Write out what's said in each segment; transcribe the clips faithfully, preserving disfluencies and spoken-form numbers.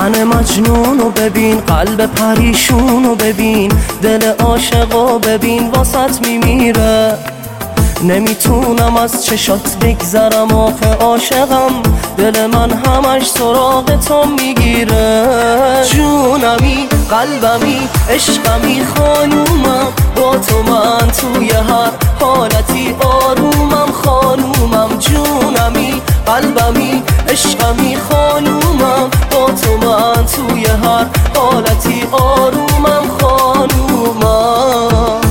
من مجنونو ببین، قلب پریشونو ببین، دل عاشقو ببین واسط میمیره. نمیتونم از چشات بگذرم آخه عاشقم، دل من همش سراغ تو میگیره. جونمی، قلبمی، عشقمی، خانومم، با تو من توی هر حالتی آرومم. خانومم، جونمی، قلبمی، عشقمی، خانومم، با تو من توی هر حالتی آرومم. خانومم.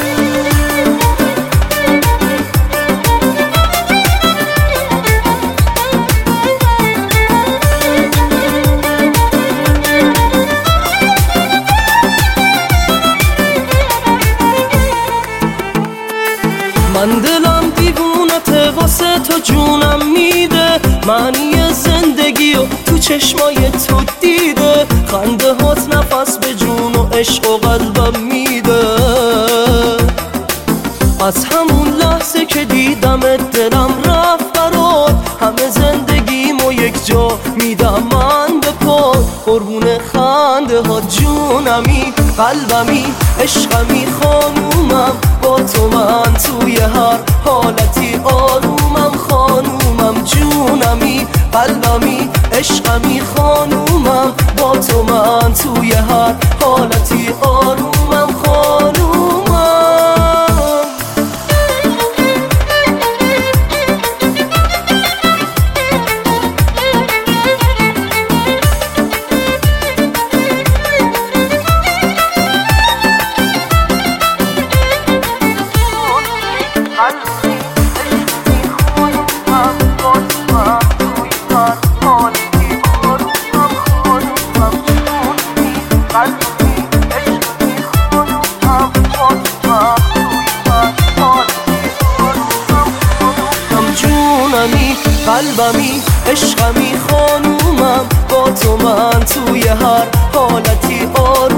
من دلم دیوونته واسه تو، جونم میده معنی زندگی و تو چشمای تو دیده. خنده هات نفس به جون و عشق و قلبم میده. از همون لحظه که دیدمت دلم رفت برات، همه زندگیمو یک جا میدم من به پات. قربون خنده ها جونمی، قلبمی، عشقمی، خانومم، با تو من توی هر حالتی آرومم. خانومم، جونمی، قلبمی، عشقمی، خانومم، با تو من توی هر حالتی آرومم. خانومم. قلبمی، عشقمی، خانومم، با تو من توی هر حالتی آرومم.